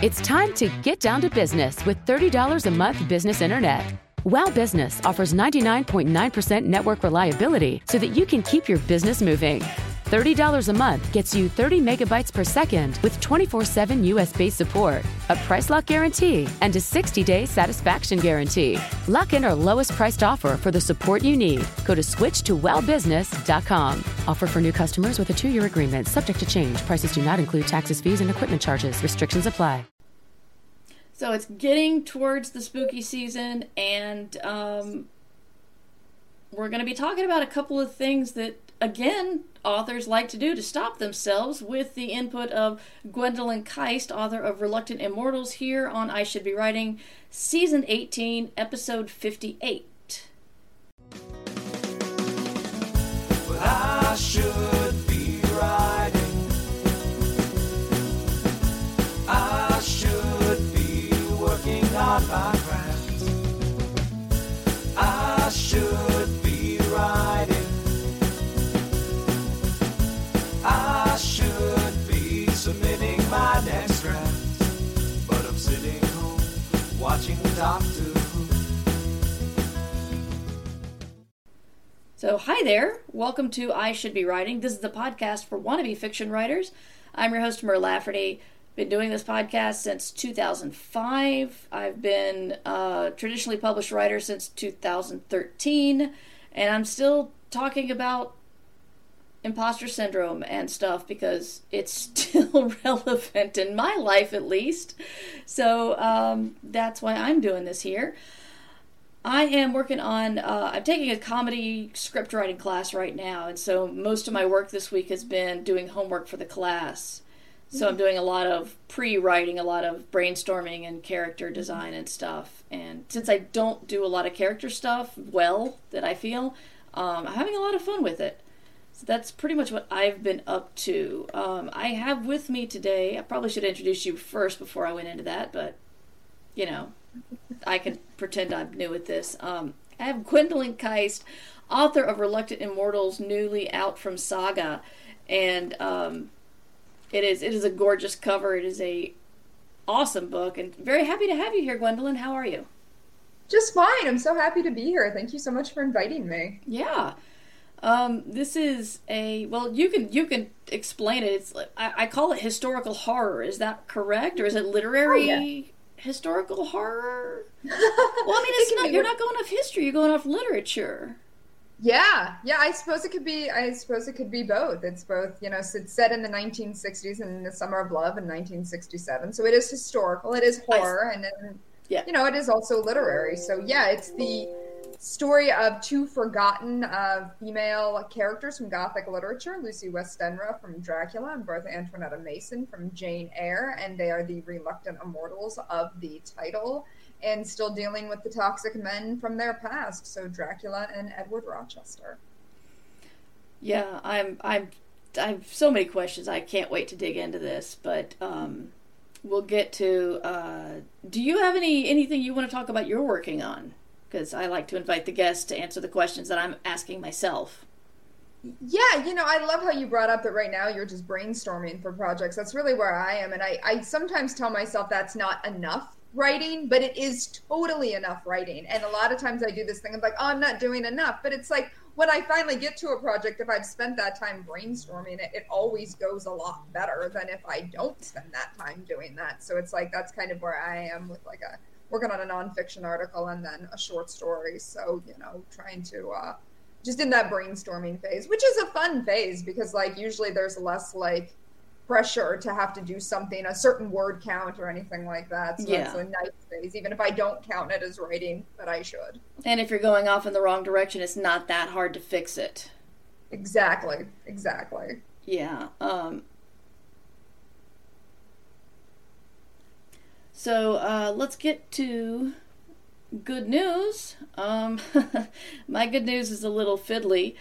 It's time to get down to business with $30 a month business internet. WOW Business offers 99.9% network reliability so that you can keep your business moving. $30 a month gets you 30 megabytes per second with 24/7 US-based support, a price lock guarantee, and a 60-day satisfaction guarantee. Lock in our lowest priced offer for the support you need. Go to switch2wowbusiness.com. Offer for new customers with a 2-year agreement, subject to change. Prices do not include taxes, fees, and equipment charges. Restrictions apply. So it's getting towards the spooky season, and we're going to be talking about a couple of things that, again, authors like to do to stop themselves, with the input of Gwendolyn Keist, author of Reluctant Immortals, here on I Should Be Writing, Season 18, Episode 58. Well, I should be writing. I should be working on my craft. I should be writing. I should be submitting my next draft, but I'm sitting home watching Doctor Who. So, hi there. Welcome to I Should Be Writing. This is the podcast for wannabe fiction writers. I'm your host, Mer Lafferty. Been doing this podcast since 2005. I've been a traditionally published writer since 2013, and I'm still talking about imposter syndrome and stuff because it's still relevant in my life, at least. So that's why I'm doing this here. I am working on, I'm taking a comedy script writing class right now, and so most of my work this week has been doing homework for the class. So I'm doing a lot of pre-writing, a lot of brainstorming and character design and stuff. And since I don't do a lot of character stuff that I feel, I'm having a lot of fun with it. So that's pretty much what I've been up to. I have with me today, I probably should introduce you first before I went into that, but, you know, I can pretend I'm new at this. I have Gwendolyn Keist, author of Reluctant Immortals, newly out from Saga. And it is a gorgeous cover. It is a awesome book, and very happy to have you here, Gwendolyn. How are you? Just fine. I'm so happy to be here. Thank you so much for inviting me. Yeah. This is you can explain it. It's I call it historical horror. Is that correct? Or is it literary historical horror? Well, I mean, it's not, you're not going off history, you're going off literature. Yeah, I suppose it could be both. It's both, it's set in the 1960s in the Summer of Love in 1967. So it is historical, it is horror, and then, it is also literary. So yeah, it's the story of two forgotten female characters from Gothic literature, Lucy Westenra from Dracula and Bertha Antoinetta Mason from Jane Eyre, and they are the reluctant immortals of the title, and still dealing with the toxic men from their past, so Dracula and Edward Rochester. Yeah, I have so many questions. I can't wait to dig into this, but we'll get to. Do you have anything you want to talk about you're working on? Because I like to invite the guests to answer the questions that I'm asking myself. Yeah, I love how you brought up that right now you're just brainstorming for projects. That's really where I am, and I sometimes tell myself that's not enough writing, but it is totally enough writing. And a lot of times I do this thing of like, oh, I'm not doing enough. But it's like, when I finally get to a project, if I've spent that time brainstorming it, it always goes a lot better than if I don't spend that time doing that. So it's like, that's kind of where I am with working on a nonfiction article and then a short story. So, trying to, just in that brainstorming phase, which is a fun phase because usually there's less pressure to have to do something, a certain word count or anything like that. So It's a nice phase, even if I don't count it as writing, but I should. And if you're going off in the wrong direction, it's not that hard to fix it. Exactly. Yeah. So let's get to good news. My good news is a little fiddly.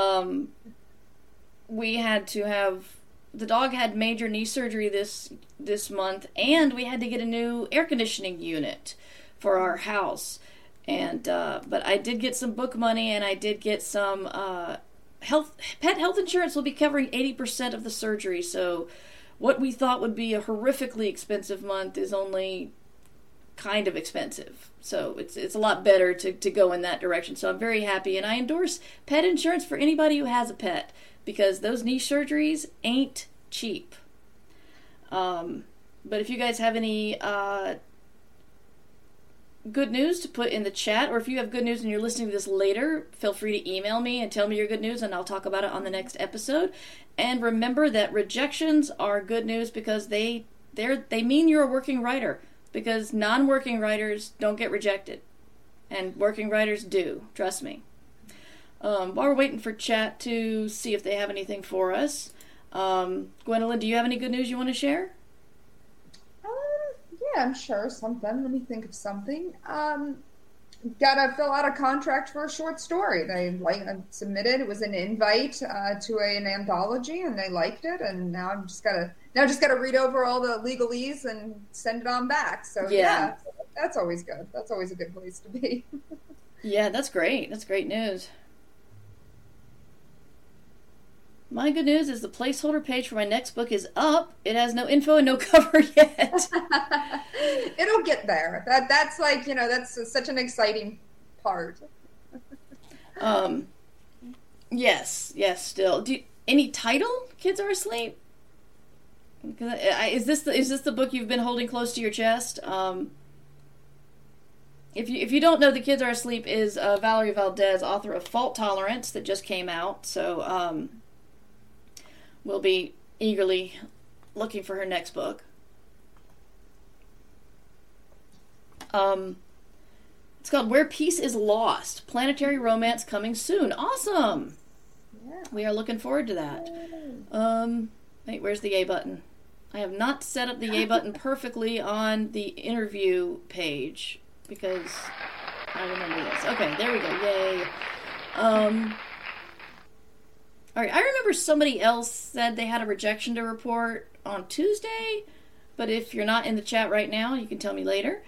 We had to have the dog had major knee surgery this month, and we had to get a new air conditioning unit for our house. And but I did get some book money, and I did get some pet health insurance will be covering 80% of the surgery. So what we thought would be a horrifically expensive month is only kind of expensive. So it's a lot better to go in that direction. So I'm very happy, and I endorse pet insurance for anybody who has a pet, because those knee surgeries ain't cheap. But if you guys have any good news to put in the chat, or if you have good news and you're listening to this later, feel free to email me and tell me your good news, and I'll talk about it on the next episode. And remember that rejections are good news, because they mean you're a working writer, because non-working writers don't get rejected, and working writers do, trust me. While we're waiting for chat to see if they have anything for us, Gwendolyn, do you have any good news you want to share? Yeah, I'm sure something. Let me think of something. Gotta fill out a contract for a short story. They submitted. It was an invite to an anthology, and they liked it. And now I'm just gotta read over all the legalese and send it on back. So yeah, that's always good. That's always a good place to be. Yeah, that's great. That's great news. My good news is the placeholder page for my next book is up. It has no info and no cover yet. It'll get there. That's like, that's such an exciting part. Yes, still. Any title? Kids Are Asleep? Is this the book you've been holding close to your chest? If you don't know, The Kids Are Asleep is Valerie Valdez, author of Fault Tolerance, that just came out. So, we'll be eagerly looking for her next book. It's called Where Peace is Lost. Planetary romance coming soon. Awesome! Yeah. We are looking forward to that. Wait, where's the A button? I have not set up the A button perfectly on the interview page, because I remember this. Okay, there we go. Yay. All right, I remember somebody else said they had a rejection to report on Tuesday, but if you're not in the chat right now, you can tell me later.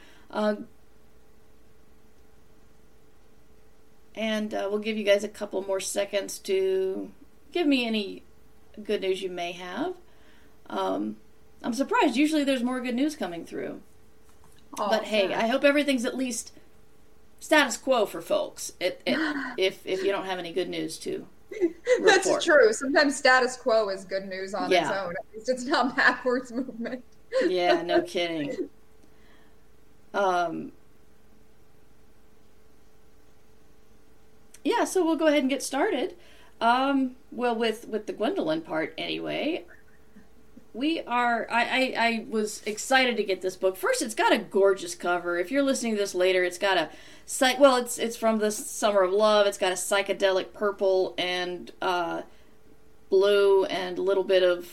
And we'll give you guys a couple more seconds to give me any good news you may have. I'm surprised. Usually there's more good news coming through. Oh, but hey, I hope everything's at least status quo for folks, if you don't have any good news to report. That's true. Sometimes status quo is good news on its own. At least it's not backwards movement. Yeah, no kidding. Yeah, so we'll go ahead and get started. Well, with the Gwendolyn part anyway. I was excited to get this book. First, it's got a gorgeous cover. If you're listening to this later, it's got it's from the Summer of Love. It's got a psychedelic purple and blue and a little bit of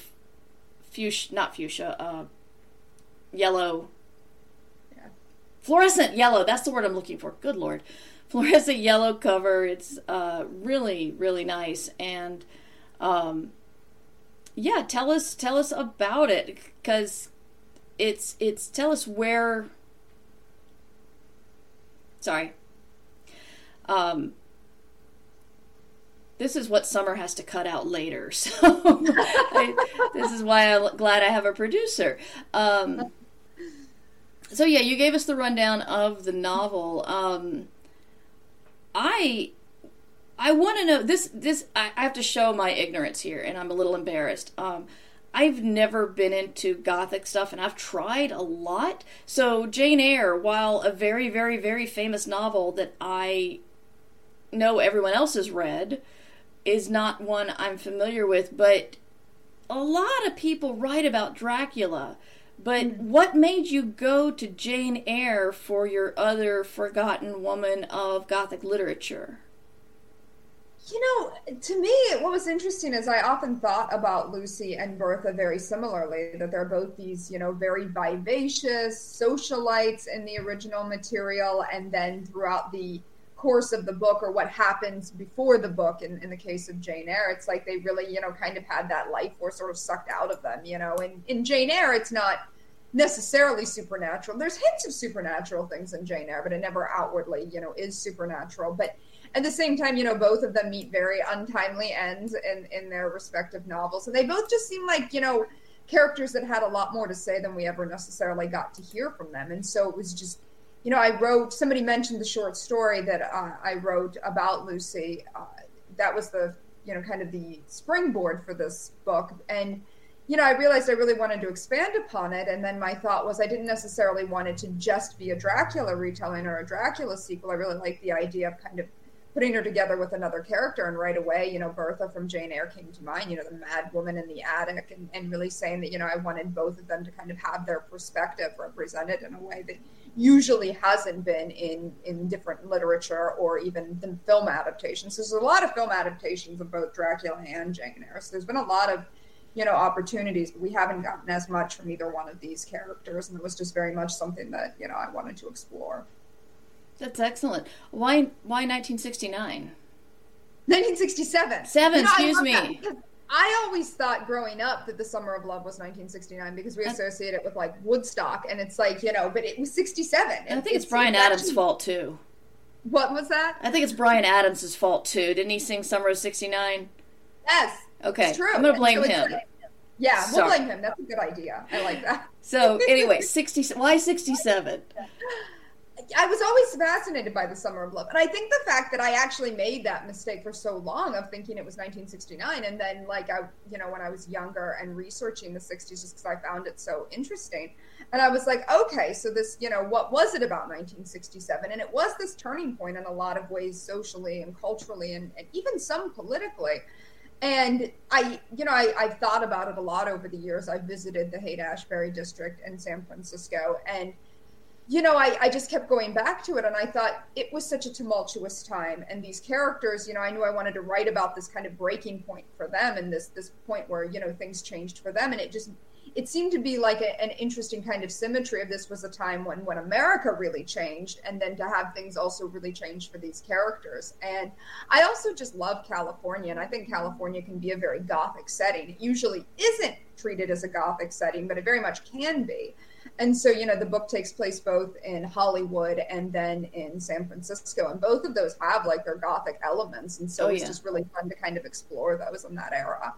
yellow. Yeah. Fluorescent yellow. That's the word I'm looking for. Good Lord. Fluorescent yellow cover. It's really, really nice. And yeah, tell us about it, because tell us where. Sorry. This is what Summer has to cut out later, so this is why I'm glad I have a producer. So yeah, you gave us the rundown of the novel. I want to know this. I have to show my ignorance here, and I'm a little embarrassed. I've never been into Gothic stuff, and I've tried a lot. So Jane Eyre, while a very, very, very famous novel that I know everyone else has read, is not one I'm familiar with. But a lot of people write about Dracula. But what made you go to Jane Eyre for your other forgotten woman of Gothic literature? To me, what was interesting is I often thought about Lucy and Bertha very similarly, that they're both these, very vivacious socialites in the original material, and then throughout the course of the book, or what happens before the book, in the case of Jane Eyre, it's like they really, kind of had that life force sort of sucked out of them, and in Jane Eyre, it's not necessarily supernatural. There's hints of supernatural things in Jane Eyre, but it never outwardly, is supernatural. But at the same time, both of them meet very untimely ends in their respective novels. And they both just seem like, characters that had a lot more to say than we ever necessarily got to hear from them. And so it was just, somebody mentioned the short story that I wrote about Lucy. That was the, kind of the springboard for this book. And, I realized I really wanted to expand upon it. And then my thought was I didn't necessarily want it to just be a Dracula retelling or a Dracula sequel. I really liked the idea of kind of putting her together with another character. And right away, Bertha from Jane Eyre came to mind, the mad woman in the attic, and really saying that, I wanted both of them to kind of have their perspective represented in a way that usually hasn't been in different literature or even the film adaptations. So there's a lot of film adaptations of both Dracula and Jane Eyre. So there's been a lot of, opportunities, but we haven't gotten as much from either one of these characters. And it was just very much something that, I wanted to explore. That's excellent. Why 1969? 1967. Excuse me. I always thought growing up that The Summer of Love was 1969 because we associate it with like Woodstock, and it's like, but it was 67. I think it's Bryan Adams' fault too. What was that? I think it's Bryan Adams' fault too. Didn't he sing Summer of 69? Yes. Okay. It's true. I'm going to blame him. We'll blame him. That's a good idea. I like that. So anyway, why 67? I was always fascinated by The Summer of Love. And I think the fact that I actually made that mistake for so long of thinking it was 1969, and then when I was younger and researching the 60s just because I found it so interesting. And I was like, okay, so this, what was it about 1967? And it was this turning point in a lot of ways, socially and culturally, and even some politically. And I've thought about it a lot over the years. I visited the Haight-Ashbury district in San Francisco, and I just kept going back to it, and I thought it was such a tumultuous time. And these characters, I knew I wanted to write about this kind of breaking point for them, and this point where, things changed for them. And it seemed to be like an interesting kind of symmetry of this was a time when America really changed, and then to have things also really change for these characters. And I also just love California, and I think California can be a very Gothic setting. It usually isn't treated as a Gothic setting, but it very much can be. And so, the book takes place both in Hollywood and then in San Francisco. And both of those have like their Gothic elements. And so it's just really fun to kind of explore those in that era.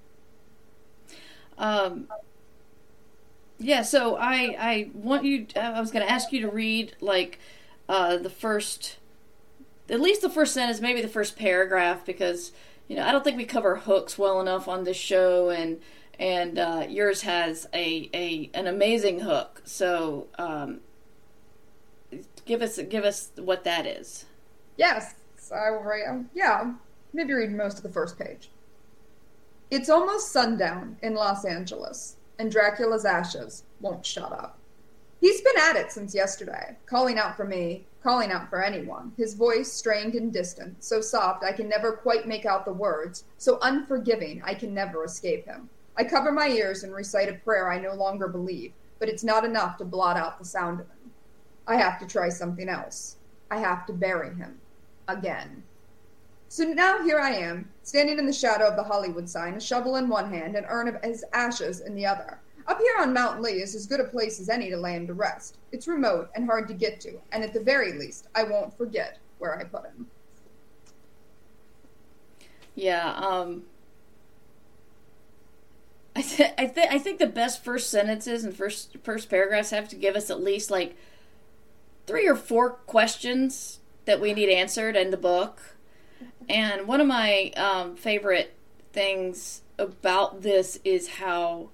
So I want you, I was going to ask you to read like at least the first sentence, maybe the first paragraph, because, I don't think we cover hooks well enough on this show, and yours has an amazing hook. So give us what that is. Yes, I will write. Maybe read most of the first page. It's almost sundown in Los Angeles, and Dracula's ashes won't shut up. He's been at it since yesterday, calling out for me, calling out for anyone, his voice strained and distant, so soft I can never quite make out the words, so unforgiving I can never escape him. I cover my ears and recite a prayer I no longer believe, but it's not enough to blot out the sound of him. I have to try something else. I have to bury him. Again. So now here I am, standing in the shadow of the Hollywood sign, a shovel in one hand, an urn of his ashes in the other. Up here on Mount Lee is as good a place as any to lay him to rest. It's remote and hard to get to, and at the very least, I won't forget where I put him. Yeah, I think the best first sentences and first paragraphs have to give us at least like 3 or 4 questions that we need answered in the book. And one of my favorite things about this is how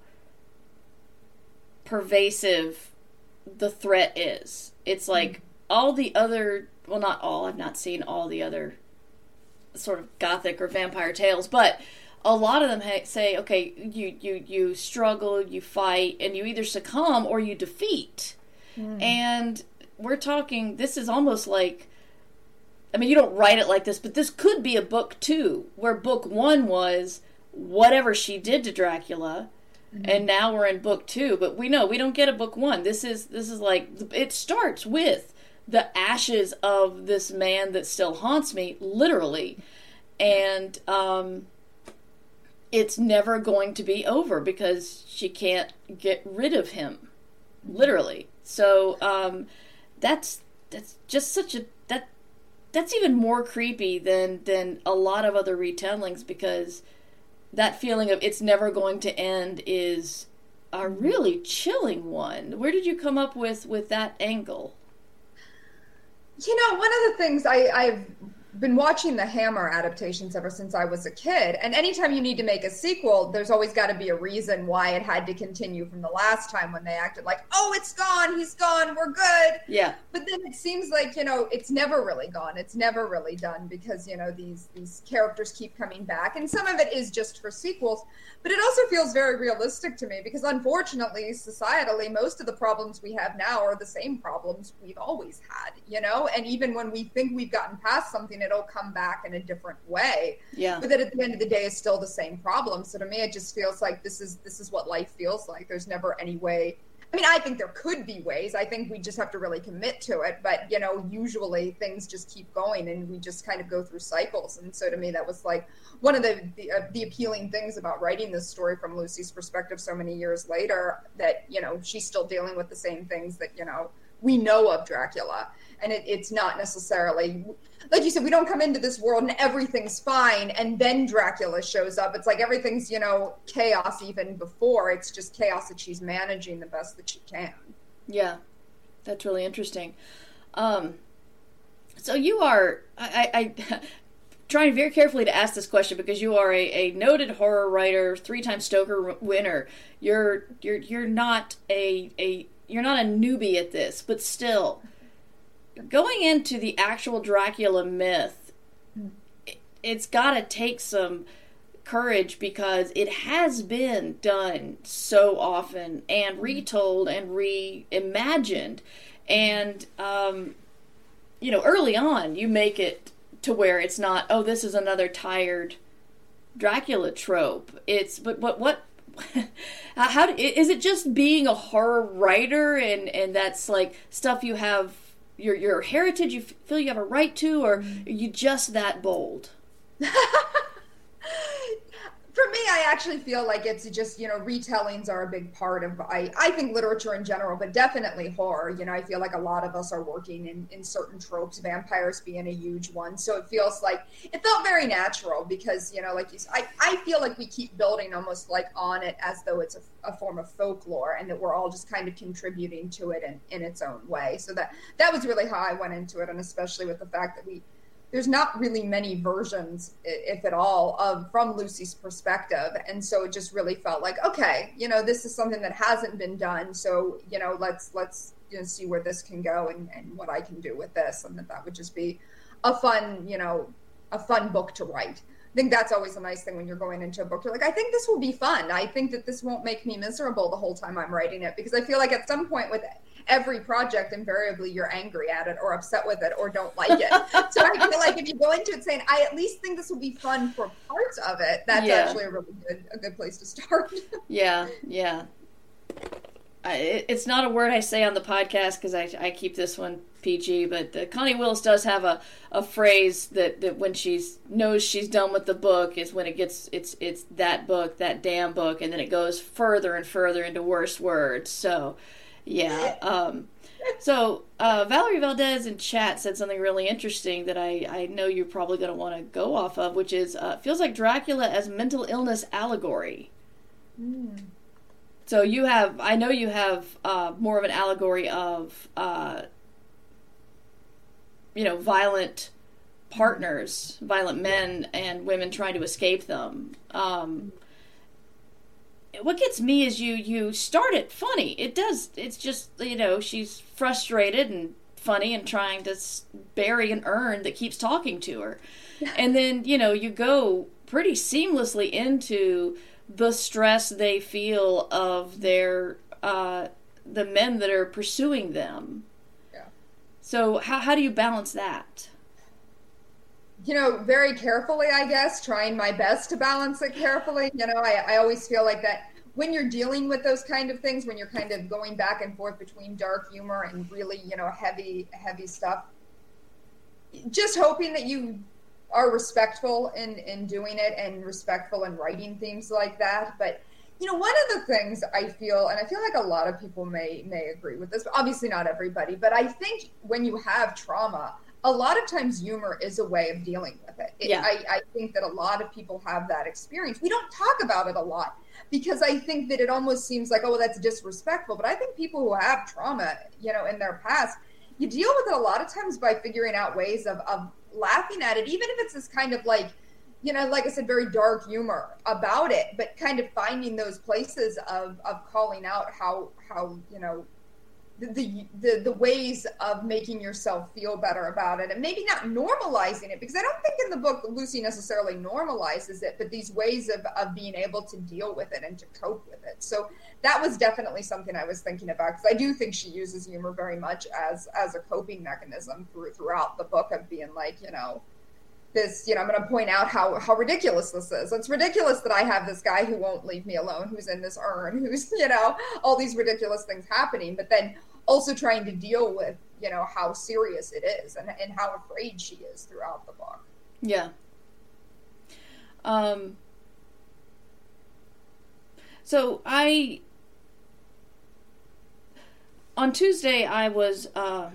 pervasive the threat is. It's like all the other, well, not all, I've not seen all the other sort of gothic or vampire tales, but a lot of them say, okay, you struggle, you fight, and you either succumb or you defeat. And we're talking, this is almost like, I mean, you don't write it like this, but this could be a book 2, where book 1 was whatever she did to Dracula, and now we're in book 2, but we know we don't get a book 1. This is like, it starts with the ashes of this man that still haunts me, literally, and it's never going to be over because she can't get rid of him, literally. So that's just such a that's even more creepy than a lot of other retellings, because that feeling of it's never going to end is a really chilling one. Where did you come up with that angle? One of the things I've been watching the Hammer adaptations ever since I was a kid. And anytime you need to make a sequel, there's always got to be a reason why it had to continue from the last time when they acted like, oh, it's gone, he's gone, we're good. Yeah. But then it seems like, it's never really gone. It's never really done because, these characters keep coming back. And some of it is just for sequels. But it also feels very realistic to me because unfortunately, societally, most of the problems we have now are the same problems we've always had, And even when we think we've gotten past something, it'll come back in a different way. Yeah. But then at the end of the day, it's still the same problem. So to me, it just feels like this is what life feels like. There's never any way. I mean, I think there could be ways. I think we just have to really commit to it. But, usually things just keep going and we just kind of go through cycles. And so to me, that was like one of the appealing things about writing this story from Lucy's perspective so many years later, that, she's still dealing with the same things that, we know of Dracula. And it's not necessarily, like you said, we don't come into this world and everything's fine and then Dracula shows up. It's like everything's, chaos even before. It's just chaos that she's managing the best that she can. Yeah, that's really interesting. So you are, I trying very carefully to ask this question because you are a noted horror writer, 3-time Stoker winner. You're not you're not a newbie at this, but still, going into the actual Dracula myth, it's got to take some courage because it has been done so often and retold and reimagined. And, early on, you make it to where it's not, oh, this is another tired Dracula trope. But what how is it just being a horror writer and that's like stuff you have your heritage you feel you have a right to, or are you just that bold? For me, I actually feel like it's just, retellings are a big part of, I think literature in general, but definitely horror. I feel like a lot of us are working in certain tropes, vampires being a huge one. So it felt very natural because, like you said, I feel like we keep building almost like on it as though it's a form of folklore and that we're all just kind of contributing to it in its own way. So that was really how I went into it. And especially with the fact that there's not really many versions, if at all, from Lucy's perspective. And so it just really felt like, okay, this is something that hasn't been done. So, let's see where this can go and what I can do with this. And that would just be a fun book to write. I think that's always a nice thing when you're going into a book. You're like, I think this will be fun. I think that this won't make me miserable the whole time I'm writing it. Because I feel like at some point with every project, invariably you're angry at it or upset with it or don't like it. So I feel like if you go into it saying, I at least think this will be fun for parts of it, that's actually a good place to start. Yeah. It's not a word I say on the podcast because I keep this one PG, but Connie Willis does have a phrase that when she knows she's done with the book is when it gets it's that book, that damn book, and then it goes further and further into worse words. So yeah. So Valerie Valdez in chat said something really interesting that I know you're probably going to want to go off of, which is feels like Dracula as mental illness allegory. So I know you have more of an allegory of violent partners, violent men and women trying to escape them. What gets me is you start it funny. It's just, she's frustrated and funny and trying to bury an urn that keeps talking to her. And then, you go pretty seamlessly into the stress they feel of their, the men that are pursuing them. Yeah. So how do you balance that? Very carefully, I guess, trying my best to balance it carefully. I always feel like that when you're dealing with those kind of things, when you're kind of going back and forth between dark humor and really, heavy stuff, just hoping that you are respectful in doing it and respectful in writing things like that. But, one of the things I feel, and I feel like a lot of people may agree with this, but obviously not everybody, but I think when you have trauma, a lot of times humor is a way of dealing with it. Yeah. I think that a lot of people have that experience. We don't talk about it a lot because I think that it almost seems like, oh, well, that's disrespectful. But I think people who have trauma, you know, in their past, you deal with it a lot of times by figuring out ways of laughing at it, even if it's this kind of like, you know, like I said, very dark humor about it, but kind of finding those places of calling out how, you know, the ways of making yourself feel better about it, and maybe not normalizing it, because I don't think in the book Lucy necessarily normalizes it, but these ways of being able to deal with it and to cope with it. So that was definitely something I was thinking about, because I do think she uses humor very much as a coping mechanism throughout the book, of being like, you know, this, you know, I'm going to point out how ridiculous this is. It's ridiculous that I have this guy who won't leave me alone, who's in this urn, who's, you know, all these ridiculous things happening, but then also trying to deal with, you know, how serious it is and how afraid she is throughout the book. Yeah. So on Tuesday I was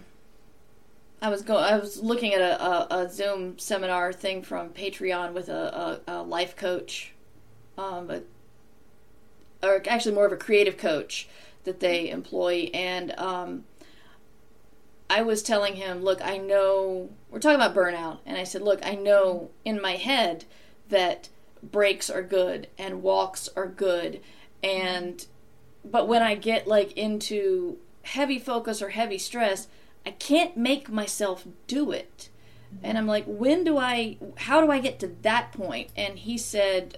looking at a Zoom seminar thing from Patreon with a life coach, or actually more of a creative coach that they employ, and I was telling him, look, I know, we're talking about burnout, and I said, look, I know in my head that breaks are good and walks are good, but when I get like into heavy focus or heavy stress, I can't make myself do it. And I'm like, how do I get to that point? And he said,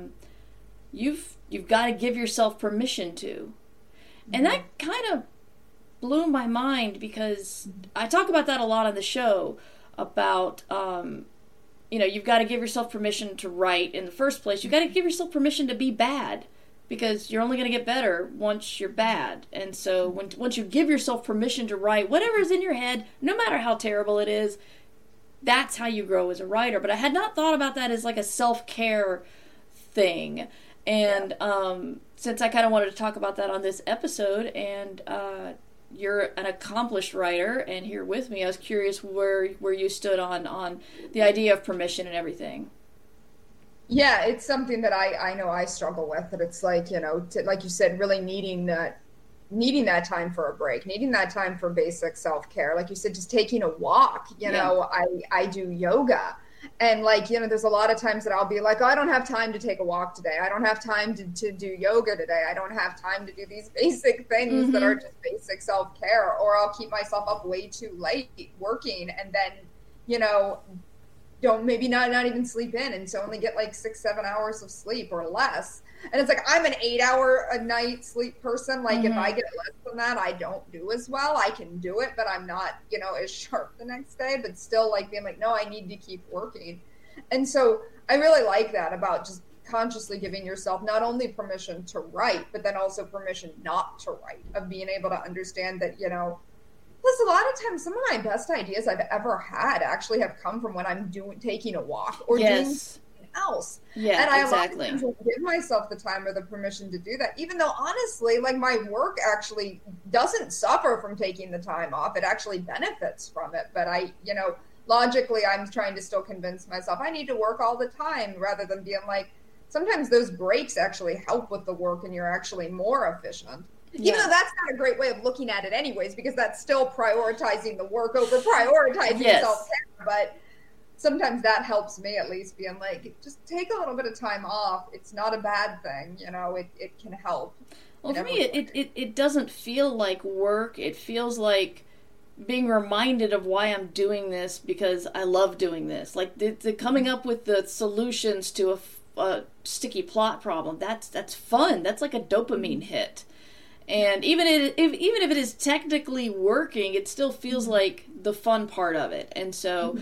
you've got to give yourself permission to. And that kind of blew my mind, because I talk about that a lot on the show, about, you know, you've got to give yourself permission to write in the first place. You've got to give yourself permission to be bad, because you're only going to get better once you're bad. And so once you give yourself permission to write whatever is in your head, no matter how terrible it is, that's how you grow as a writer. But I had not thought about that as like a self-care thing. And since I kind of wanted to talk about that on this episode, and you're an accomplished writer and here with me, I was curious where you stood on the idea of permission and everything. Yeah, it's something that I know I struggle with, that it's like, you know, like you said, really needing that time for a break, needing that time for basic self-care. Like you said, just taking a walk, you know, I do yoga. And like, you know, there's a lot of times that I'll be like, oh, I don't have time to take a walk today. I don't have time to do yoga today. I don't have time to do these basic things that are just basic self-care. Or I'll keep myself up way too late working, and then, you know, don't maybe not even sleep in, and so only get like 6-7 hours of sleep or less. And it's like, I'm an 8-hour a night sleep person. Like if I get less than that, I don't do as well. I can do it, but I'm not, you know, as sharp the next day, but still like being like, no, I need to keep working. And so I really like that about just consciously giving yourself not only permission to write, but then also permission not to write, of being able to understand that, you know, plus, a lot of times, some of my best ideas I've ever had actually have come from when I'm taking a walk or doing something else. Yeah, and I exactly. a lot of times will give myself the time or the permission to do that, even though honestly, like my work actually doesn't suffer from taking the time off. It actually benefits from it. But I, you know, logically, I'm trying to still convince myself I need to work all the time, rather than being like, sometimes those breaks actually help with the work and you're actually more efficient. Even though that's not a great way of looking at it anyways, because that's still prioritizing the work over prioritizing self-care. But sometimes that helps me, at least, being like, just take a little bit of time off. It's not a bad thing. You know, it can help. Well, for me, it doesn't feel like work. It feels like being reminded of why I'm doing this, because I love doing this. Like the coming up with the solutions to a sticky plot problem. That's fun. That's like a dopamine hit. And even if it is technically working, it still feels like the fun part of it. And so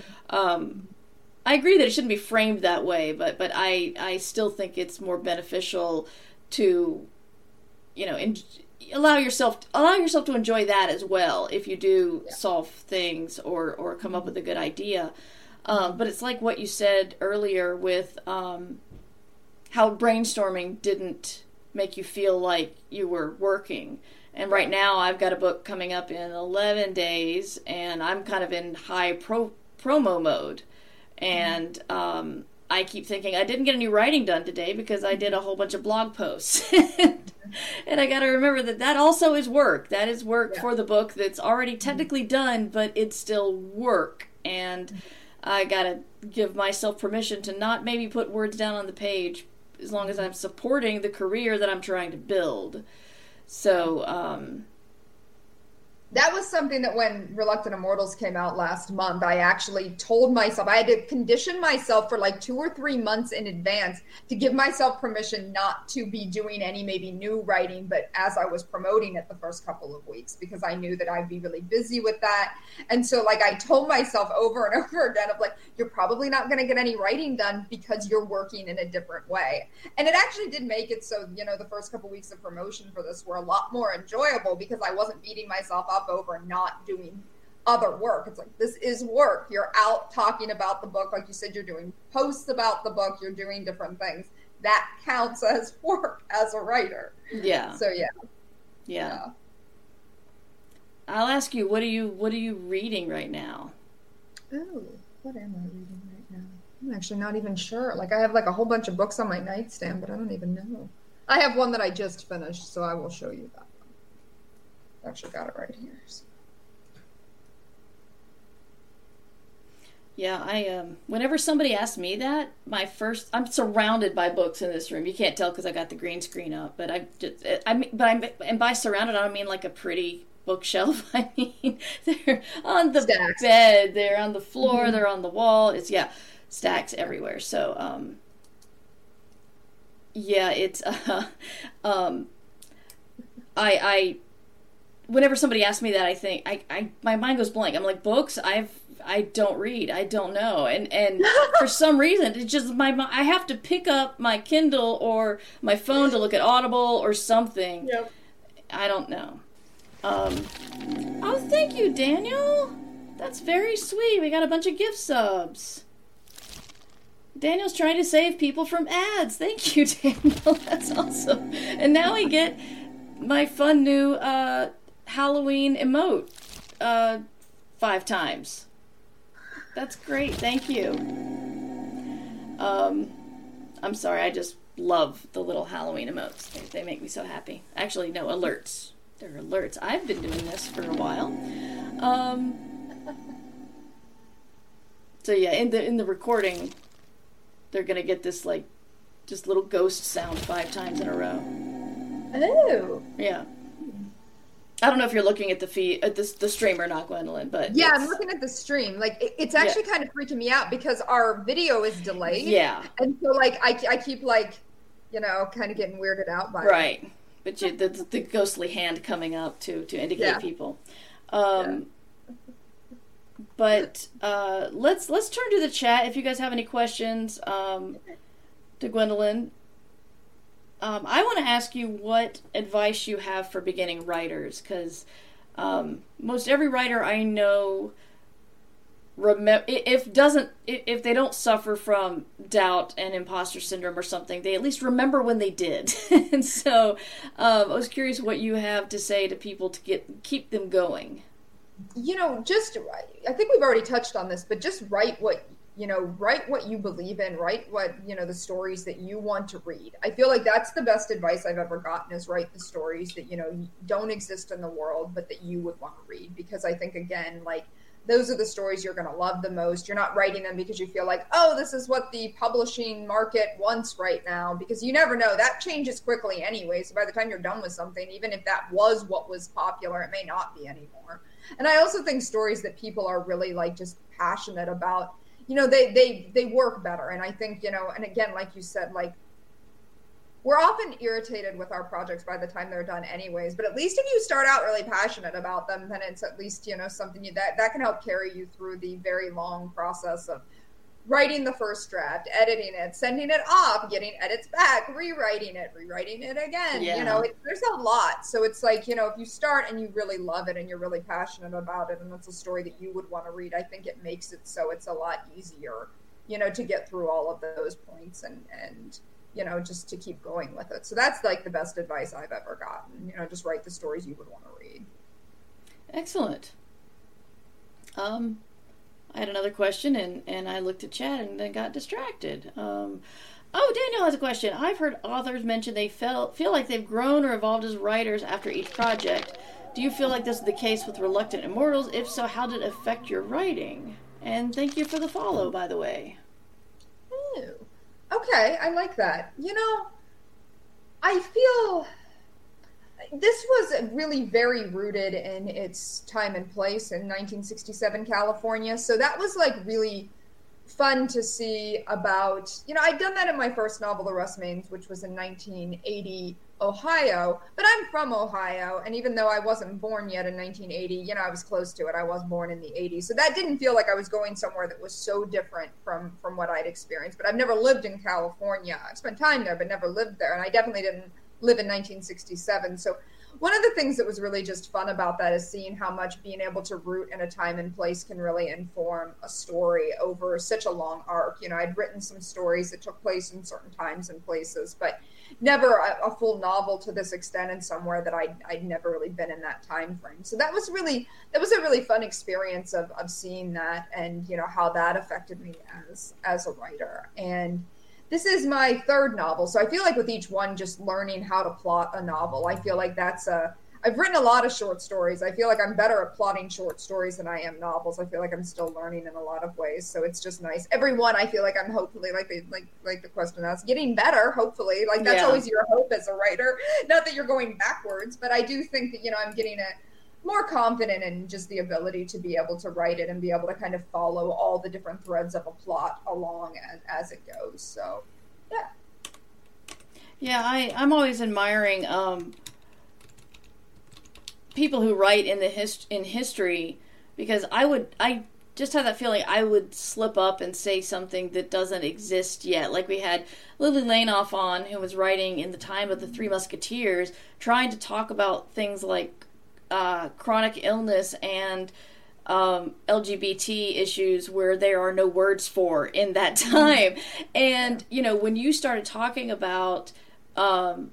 I agree that it shouldn't be framed that way, but I still think it's more beneficial to, you know, allow yourself to enjoy that as well if you do solve things or come up with a good idea. But it's like what you said earlier with how brainstorming didn't make you feel like you were working. And right now I've got a book coming up in 11 days, and I'm kind of in high promo mode. And I keep thinking I didn't get any writing done today because I did a whole bunch of blog posts. And I got to remember that also is work. That is work for the book that's already technically done, but it's still work. And I got to give myself permission to not maybe put words down on the page as long as I'm supporting the career that I'm trying to build. So, that was something that when Reluctant Immortals came out last month, I actually told myself, I had to condition myself for like 2 or 3 months in advance to give myself permission not to be doing any maybe new writing, but as I was promoting it the first couple of weeks, because I knew that I'd be really busy with that. And so like I told myself over and over again of like, you're probably not going to get any writing done because you're working in a different way. And it actually did make it so, you know, the first couple weeks of promotion for this were a lot more enjoyable because I wasn't beating myself up over not doing other work. It's like, this is work. You're out talking about the book. Like you said, you're doing posts about the book. You're doing different things. That counts as work as a writer. Yeah. So yeah. I'll ask you, what are you reading right now? Oh, what am I reading right now? I'm actually not even sure. Like I have like a whole bunch of books on my nightstand, but I don't even know. I have one that I just finished, so I will show you that. Actually got it right here. So. Yeah, I whenever somebody asks me that, I'm surrounded by books in this room. You can't tell because I got the green screen up, but and by surrounded I don't mean like a pretty bookshelf. I mean they're on the stacks. Bed, they're on the floor, they're on the wall. It's stacks everywhere. So it's I whenever somebody asks me that, I think my mind goes blank. I'm like, books? I don't read. I don't know. And for some reason, it's just I have to pick up my Kindle or my phone to look at Audible or something. Yep. I don't know. Oh, thank you, Daniel. That's very sweet. We got a bunch of gift subs. Daniel's trying to save people from ads. Thank you, Daniel. That's awesome. And now we get my fun new Halloween emote 5 times. That's great. Thank you. I'm sorry. I just love the little Halloween emotes. They make me so happy. Actually, no, alerts. They're alerts. I've been doing this for a while. So yeah, in the recording, they're gonna get this like just little ghost sound 5 times in a row. Oh. Yeah. I don't know if you're looking at the feed, at the stream or not, Gwendolyn, but yeah, I'm looking at the stream. Like it's actually kind of freaking me out because our video is delayed. Yeah. And so like I keep like, you know, kind of getting weirded out by right. It. But the ghostly hand coming up to indicate people. But let's turn to the chat. If you guys have any questions to Gwendolyn. I want to ask you what advice you have for beginning writers, because most every writer I know if they don't suffer from doubt and imposter syndrome or something, they at least remember when they did. And so I was curious what you have to say to people to keep them going. You know, I think we've already touched on this, but just write what you believe in, write what, the stories that you want to read. I feel like that's the best advice I've ever gotten, is write the stories that, don't exist in the world, but that you would want to read. Because I think, again, like, those are the stories you're going to love the most. You're not writing them because you feel like, oh, this is what the publishing market wants right now, because you never know. That changes quickly anyway. So by the time you're done with something, even if that was what was popular, it may not be anymore. And I also think stories that people are really like just passionate about, they work better. And I think, and again, like you said, like, we're often irritated with our projects by the time they're done anyways, but at least if you start out really passionate about them, then it's at least, something that can help carry you through the very long process of writing the first draft, editing it, sending it off, getting edits back, rewriting it again. Yeah. There's a lot. So it's like, if you start and you really love it and you're really passionate about it and it's a story that you would want to read, I think it makes it so it's a lot easier, to get through all of those points and just to keep going with it. So that's like the best advice I've ever gotten. Just write the stories you would want to read. Excellent. I had another question, and I looked at chat and then got distracted. Daniel has a question. I've heard authors mention they feel like they've grown or evolved as writers after each project. Do you feel like this is the case with Reluctant Immortals? If so, how did it affect your writing? And thank you for the follow, by the way. Ooh. Okay, I like that. I feel this was really very rooted in its time and place in 1967 California. So that was like really fun to see about, I'd done that in my first novel, The Rustmanes, which was in 1980 Ohio, but I'm from Ohio, and even though I wasn't born yet in 1980, I was close to it. I was born in the 80s, so that didn't feel like I was going somewhere that was so different from what I'd experienced. But I've never lived in California. I've spent time there, but never lived there, and I definitely didn't live in 1967. So one of the things that was really just fun about that is seeing how much being able to root in a time and place can really inform a story over such a long arc. I'd written some stories that took place in certain times and places, but never a full novel to this extent and somewhere that I'd never really been in that time frame. So that was a really fun experience of seeing that and, how that affected me as a writer. And this is my third novel, so I feel like with each one, just learning how to plot a novel. I feel like I've written a lot of short stories. I feel like I'm better at plotting short stories than I am novels. I feel like I'm still learning in a lot of ways, so it's just nice. Every one, I feel like I'm hopefully, like the question asked, getting better, hopefully. Like, that's always your hope as a writer. Not that you're going backwards, but I do think that, I'm getting more confident in just the ability to be able to write it and be able to kind of follow all the different threads of a plot along as it goes. So, yeah. Yeah, I'm always admiring people who write in history, because I just have that feeling I would slip up and say something that doesn't exist yet. Like we had Lily Lainoff on, who was writing in the time of the Three Musketeers, trying to talk about things like chronic illness and LGBT issues where there are no words for in that time. And, when you started talking about the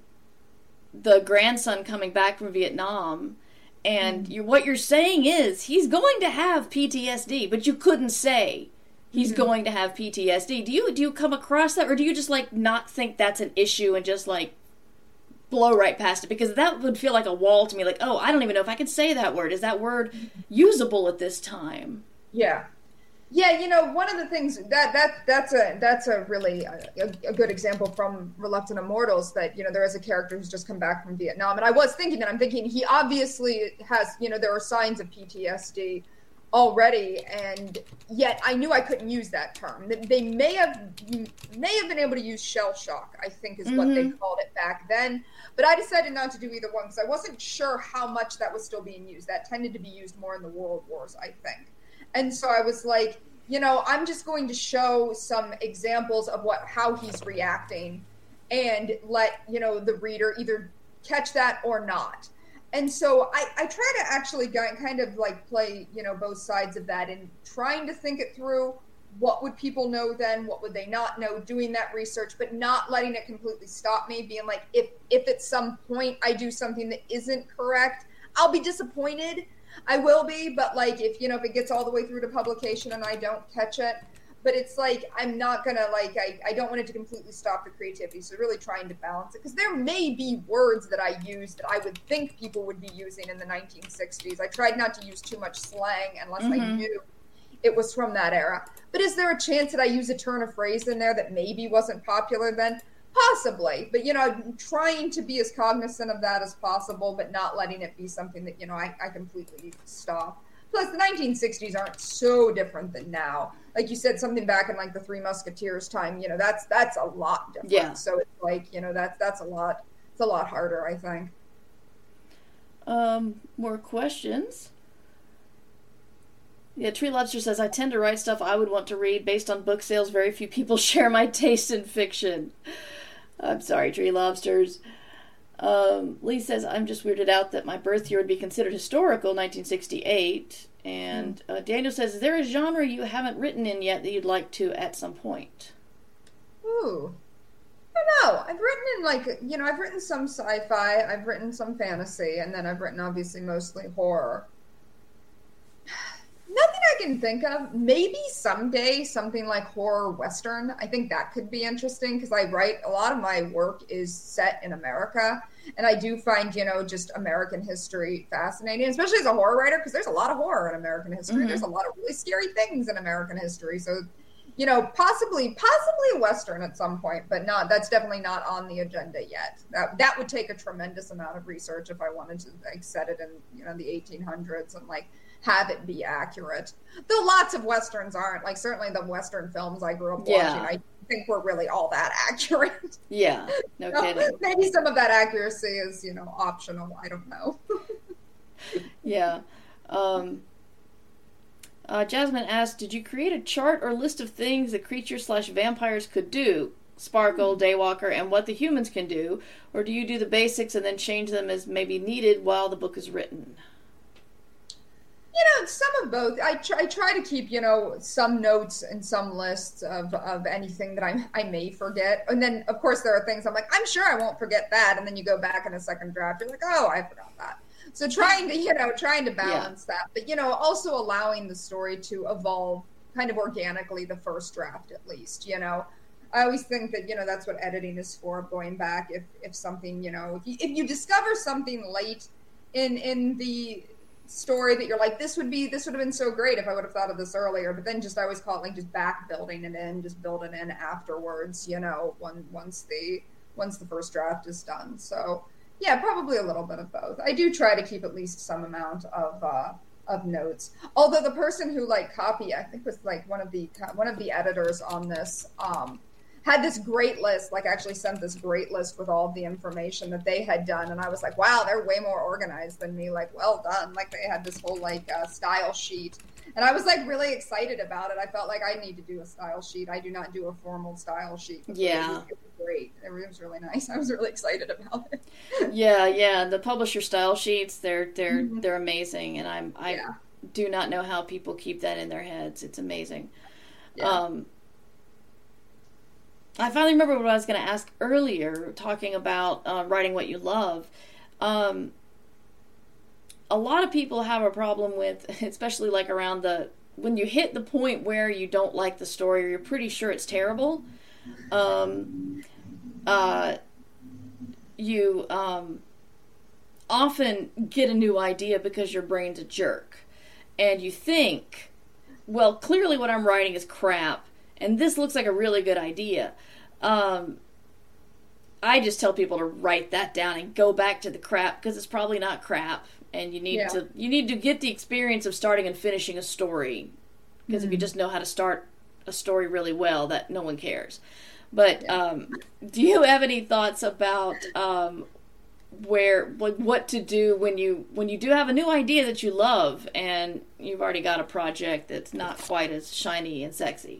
grandson coming back from Vietnam, and what you're saying is he's going to have PTSD, but you couldn't say he's going to have PTSD. Do you come across that, or do you just not think that's an issue and just blow right past it? Because that would feel like a wall to me. Like, oh, I don't even know if I can say that word. Is that word usable at this time? Yeah. Yeah, one of the things that's a really a good example from Reluctant Immortals, that there is a character who's just come back from Vietnam, and I was thinking that he obviously has there are signs of PTSD already, and yet I knew I couldn't use that term. They may have been able to use shell shock, I think is what they called it back then, but I decided not to do either one because I wasn't sure how much that was still being used. That tended to be used more in the World Wars, I think. And so I was like, I'm just going to show some examples of how he's reacting and let, the reader either catch that or not. And so I try to actually kind of play, both sides of that and trying to think it through. What would people know then? What would they not know? Doing that research, but not letting it completely stop me, being like, if at some point I do something that isn't correct, I'll be disappointed. I will be, but if it gets all the way through to publication and I don't catch it, but it's I'm not gonna I don't want it to completely stop the creativity. So really trying to balance it, because there may be words that I use that I would think people would be using in the 1960s. I tried not to use too much slang unless I knew it was from that era. But is there a chance that I use a turn of phrase in there that maybe wasn't popular then? Possibly, but trying to be as cognizant of that as possible, but not letting it be something that I completely stop. Plus, the 1960s aren't so different than now. Like you said, something back in the Three Musketeers time, that's a lot different. Yeah. So it's that's a lot. It's a lot harder, I think. More questions. Yeah, Tree Lobster says, I tend to write stuff I would want to read based on book sales. Very few people share my taste in fiction. I'm sorry, Tree Lobsters. Lee says, I'm just weirded out that my birth year would be considered historical, 1968. And Daniel says, is there a genre you haven't written in yet that you'd like to at some point? Ooh. don't know. I've written in I've written some sci-fi, I've written some fantasy, and then I've written obviously mostly horror. Nothing I can think of. Maybe someday something like horror western. I think that could be interesting because a lot of my work is set in America, and I do find, just American history fascinating, especially as a horror writer, because there's a lot of horror in American history. Mm-hmm. There's a lot of really scary things in American history. So, possibly a western at some point, but that's definitely not on the agenda yet. That would take a tremendous amount of research if I wanted to set it in, the 1800s and have it be accurate. Though lots of westerns aren't. Certainly the western films I grew up watching, I think were really all that accurate. Yeah, no kidding. Maybe some of that accuracy is, optional. I don't know. Yeah. Jasmine asked, did you create a chart or list of things the creatures/vampires could do, Sparkle, Daywalker, and what the humans can do? Or do you do the basics and then change them as maybe needed while the book is written? Some of both. I try to keep, some notes and some lists of anything that I may forget. And then, of course, there are things I'm like, I'm sure I won't forget that. And then you go back in a second draft, you're like, oh, I forgot that. So trying to balance that. But, also allowing the story to evolve kind of organically the first draft, at least, I always think that, that's what editing is for, going back. If something, if you discover something late in the story that you're like, this would have been so great if I would have thought of this earlier, but then I always call it just back building it in, just build it in afterwards, once the first draft is done. So yeah, probably a little bit of both. I do try to keep at least some amount of notes. Although the person who I think was one of the editors on this, had this great list, actually sent this great list with all of the information that they had done. And I was like, wow, they're way more organized than me. Well done. They had this whole style sheet. And I was really excited about it. I felt like I need to do a style sheet. I do not do a formal style sheet. Yeah. It was great. It was really nice. I was really excited about it. Yeah. The publisher style sheets, they're amazing. And I do not know how people keep that in their heads. It's amazing. Yeah. I finally remember what I was going to ask earlier, talking about writing what you love. A lot of people have a problem with, especially around when you hit the point where you don't like the story or you're pretty sure it's terrible, you often get a new idea because your brain's a jerk. And you think, well, clearly what I'm writing is crap, and this looks like a really good idea. I just tell people to write that down and go back to the crap, because it's probably not crap, and you need to get the experience of starting and finishing a story. Because if you just know how to start a story really well, that no one cares. But do you have any thoughts about what to do when you do have a new idea that you love and you've already got a project that's not quite as shiny and sexy?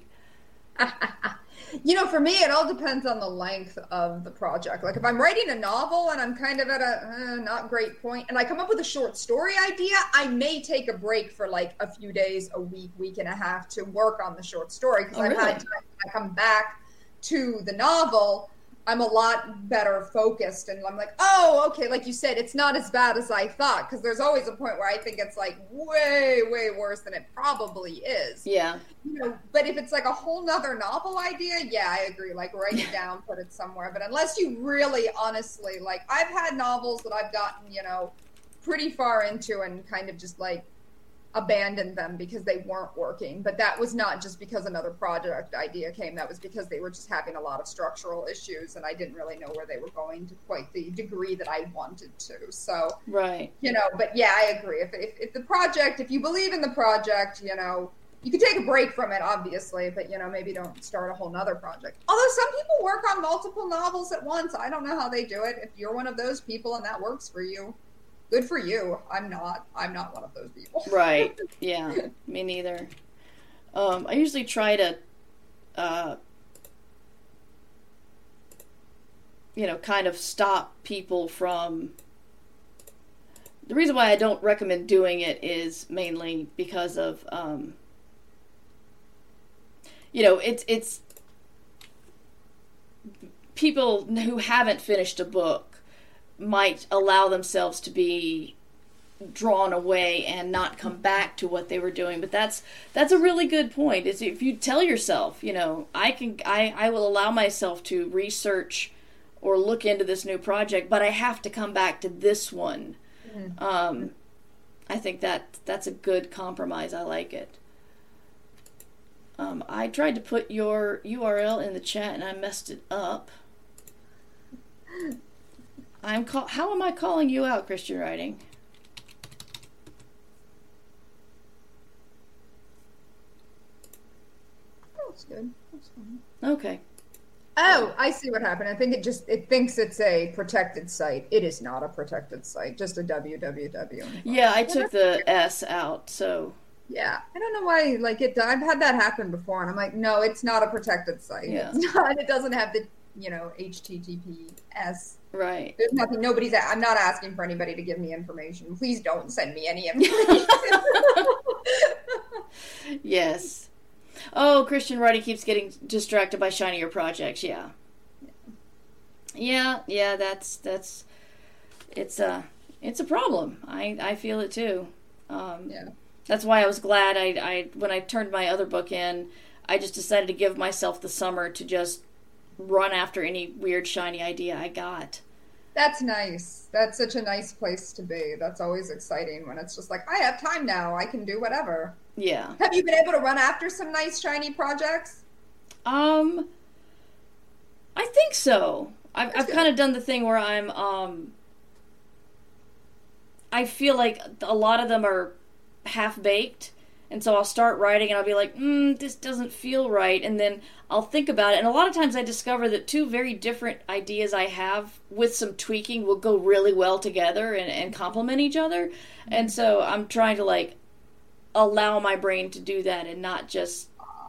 For me, it all depends on the length of the project. If I'm writing a novel and I'm kind of at a not great point, and I come up with a short story idea, I may take a break for a few days, a week and a half to work on the short story, because I've had time when I come back to the novel, I'm a lot better focused, and I'm like, oh, okay, like you said, it's not as bad as I thought, because there's always a point where I think it's way, way worse than it probably is. Yeah. But if it's a whole nother novel idea, yeah, I agree. Write it down, put it somewhere. But unless you really, honestly, I've had novels that I've gotten, pretty far into and kind of just abandoned them because they weren't working. But that was not just because another project idea came. That was because they were just having a lot of structural issues, and I didn't really know where they were going to quite the degree that I wanted to. So, right. But yeah, I agree. If the project, if you believe in the project, you could take a break from it, obviously, but, maybe don't start a whole nother project. Although some people work on multiple novels at once. I don't know how they do it. If you're one of those people and that works for you, good for you. I'm not one of those people. Right. Yeah. Me neither. I usually try to, kind of stop people from. The reason why I don't recommend doing it is mainly because of, it's people who haven't finished a book might allow themselves to be drawn away and not come back to what they were doing. But that's a really good point. Is if you tell yourself, I will allow myself to research or look into this new project, but I have to come back to this one. Mm-hmm. I think that's a good compromise. I like it. I tried to put your URL in the chat and I messed it up. How am I calling you out, Christian Writing? That's good. That's fine. Okay. Oh, I see what happened. I think it thinks it's a protected site. It is not a protected site, just a www. Yeah, I took the S out, so. Yeah, I don't know why. I've had that happen before, and I'm like, no, it's not a protected site. Yeah. It's not. It doesn't have the HTTPS. Right. There's nothing. I'm not asking for anybody to give me information. Please don't send me any information. Yes. Oh, Christian Writing keeps getting distracted by shinier projects. Yeah. That's it's a problem. I feel it too. Yeah. That's why I was glad I when I turned my other book in, I just decided to give myself the summer to just run after any weird shiny idea I got. That's nice. That's such a nice place to be. That's always exciting when it's just like, I have time now. I can do whatever. Yeah. Have you been able to run after some nice shiny projects? I think so. I've kind of done the thing where I feel like a lot of them are half-baked, and so I'll start writing and I'll be like, this doesn't feel right, and then I'll think about it, and a lot of times I discover that two very different ideas I have with some tweaking will go really well together and complement each other, and so I'm trying to allow my brain to do that and not just...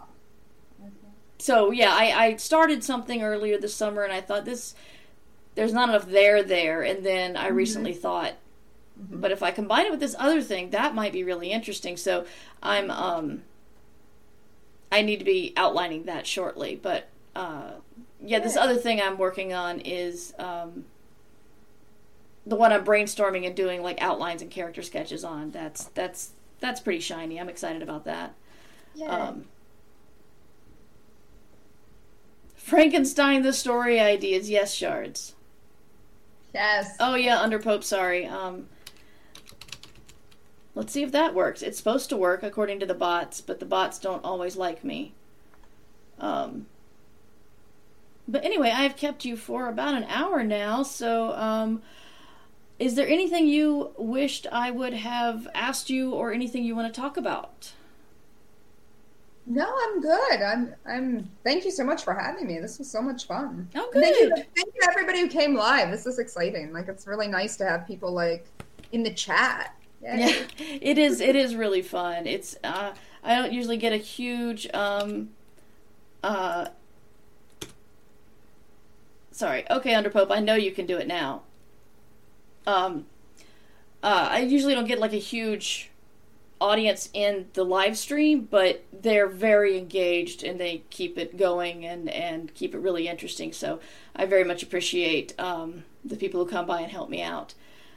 So yeah, I started something earlier this summer and I thought there's not enough there, and then I recently thought, but if I combine it with this other thing, that might be really interesting. So I need to be outlining that shortly. But this other thing I'm working on is the one I'm brainstorming and doing outlines and character sketches on. That's pretty shiny. I'm excited about that. Yeah. Frankenstein the story ideas. Yes, Shards. Yes. Oh yeah, Underpope, sorry. Let's see if that works. It's supposed to work according to the bots, but the bots don't always like me. But anyway, I've kept you for about an hour now, so is there anything you wished I would have asked you or anything you want to talk about? No, I'm good. I'm thank you so much for having me. This was so much fun. Oh, good. Thank you to everybody who came live. This is exciting. It's really nice to have people in the chat. Yay. Yeah, it is really fun. It's I don't usually get a huge sorry. Okay, Underpope, I know you can do it now. I usually don't get a huge audience in the live stream, but they're very engaged and they keep it going and keep it really interesting. So I very much appreciate the people who come by and help me out.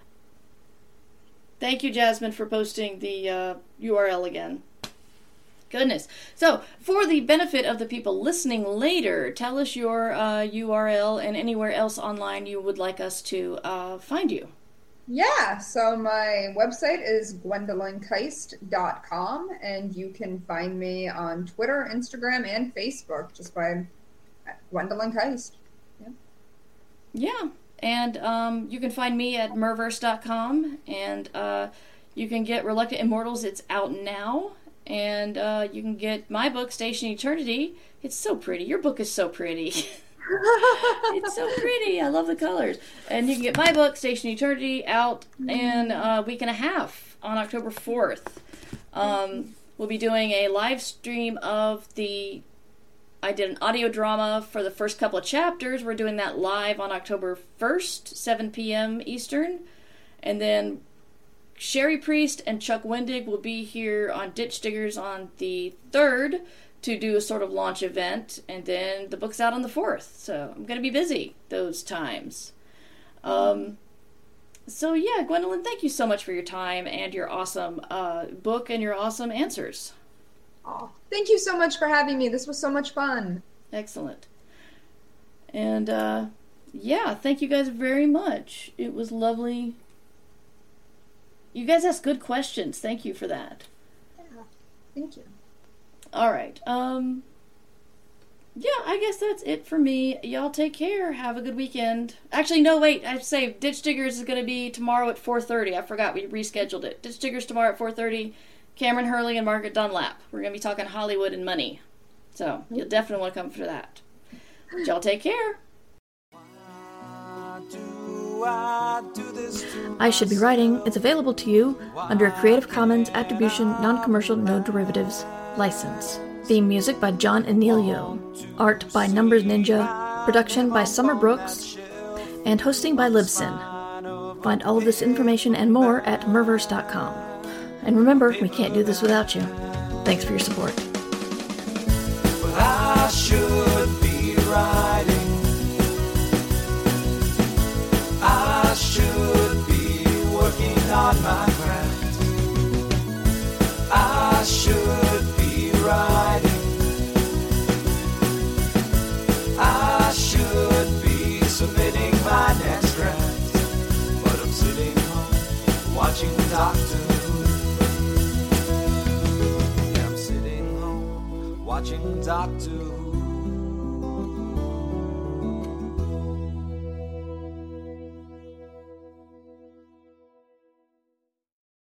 Thank you, Jasmine, for posting the URL again. Goodness. So, for the benefit of the people listening later, tell us your URL and anywhere else online you would like us to find you. Yeah, so my website is gwendolynkeist.com, and you can find me on Twitter, Instagram, and Facebook just by Gwendolyn Keist. Yeah, and you can find me at merverse.com, and you can get Reluctant Immortals. It's out now, and you can get my book, Station Eternity. It's so pretty. Your book is so pretty. It's so pretty. I love the colors. And you can get my book, Station Eternity, out in a week and a half on October 4th. We'll be doing a live stream of I did an audio drama for the first couple of chapters. We're doing that live on October 1st, 7 p.m. Eastern. And then Sherry Priest and Chuck Wendig will be here on Ditch Diggers on the 3rd, to do a sort of launch event, and then the book's out on the 4th, so I'm going to be busy those times. So yeah, Gwendolyn, thank you so much for your time and your awesome book and your awesome answers. Oh, thank you so much for having me. This was so much fun. Excellent. And yeah, thank you guys very much. It was lovely. You guys asked good questions. Thank you for that. Yeah, thank you. All right. Yeah, I guess that's it for me. Y'all take care. Have a good weekend. Actually, no, wait. I have to say, Ditch Diggers is going to be tomorrow at 4:30. I forgot. We rescheduled it. Ditch Diggers tomorrow at 4:30. Cameron Hurley and Margaret Dunlap. We're going to be talking Hollywood and money. So, you'll definitely want to come for that. But y'all take care. I Should Be Writing is available to you under a Creative Commons Attribution Non-Commercial No Derivatives license. Theme music by John Anelio. Art by Numbers Ninja. Production by Summer Brooks. And hosting by Libsyn. Find all of this information and more at Merverse.com. And remember, we can't do this without you. Thanks for your support. But I should be writing. I should be working on my craft. I should be writing. I should be submitting my next draft. But I'm sitting home watching Doctor Who. Yeah, I'm sitting home watching Doctor Who.